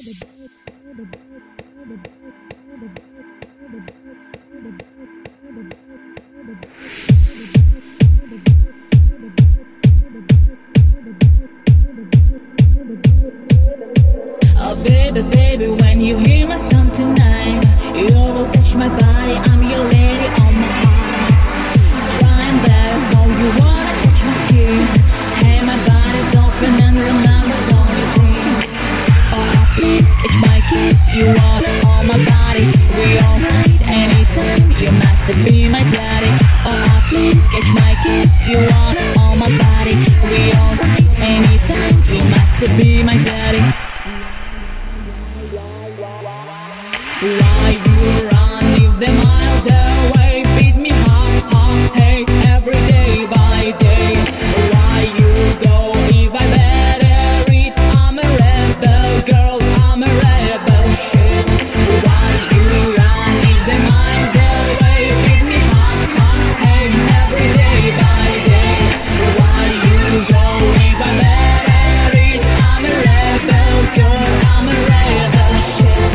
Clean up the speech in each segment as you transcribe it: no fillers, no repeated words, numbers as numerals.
Oh baby, baby, when you hear my song tonight, you will touch my body, I'm your lady on my heart. Trying better, so you wanna touch my skin. Hey, my body's open and remembers all your dreams. Oh please, catch my kiss, you want all my body. We all night, anytime, you must be my daddy. Oh please, catch my kiss, you want all my body. We all night, anytime, you must be my daddy. Why you run if the miles away? Beat me hard, hard, hey, every day by day. Why you go if I better read? I'm a rebel girl, I'm a rebel shit. Why you run if the miles away? Beat me hard, hard, hey, every day by day. Why you go if I better read? I'm a rebel girl, I'm a rebel shit.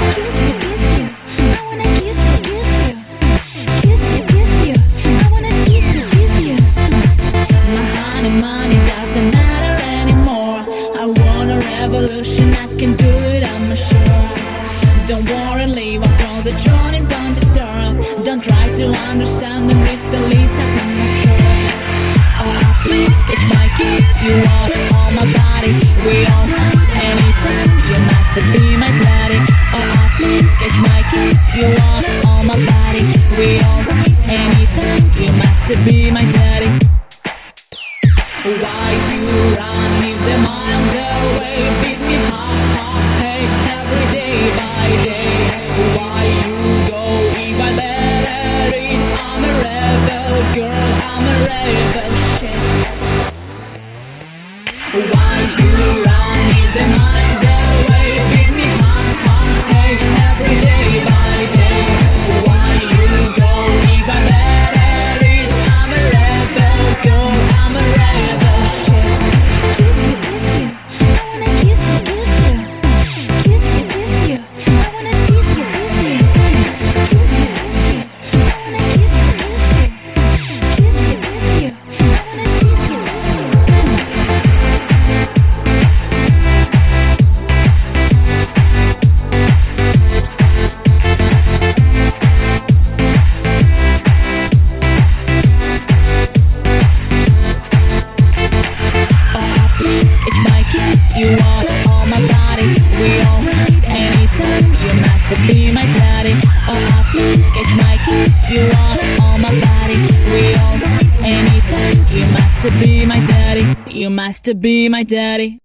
Money doesn't matter anymore. I want a revolution, I can do it, I'm sure. Don't worry, leave, I'll throw the joint, don't disturb. Don't try to understand and risk the lift up in my skirt. Oh please, catch my kiss, you want all my body. We all night, anytime, you must be my daddy. Oh please, catch my kiss, you want all my body. We all night, anytime, you must be my daddy. Why you run if the miles away? Beat me hard, hard, hey, every day by day. Why you go if I better read? I'm a rebel girl, I'm a rebel shit. Why you run if the miles away? Beat me hard, hard, hey, every day by day. Why you go if I better read? I'm a rebel girl, I'm a rebel. You want all my body, we all night, anytime, you must be my daddy. Oh please, catch my kiss, you want all my body. We all night, anytime, you must be my daddy. You must be my daddy.